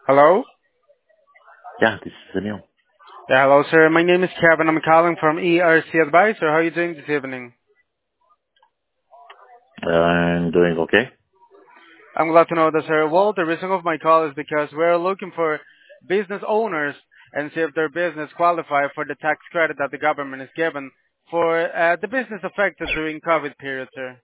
Hello? Yeah, this is Anil. Yeah, hello, sir. My name is Kevin. I'm calling from ERC Advisor. How are you doing this evening? I'm doing okay. I'm glad to know that, sir. Well, the reason of my call is because we're looking for business owners and see if their business qualify for the tax credit that the government is given for the business affected during COVID period, sir.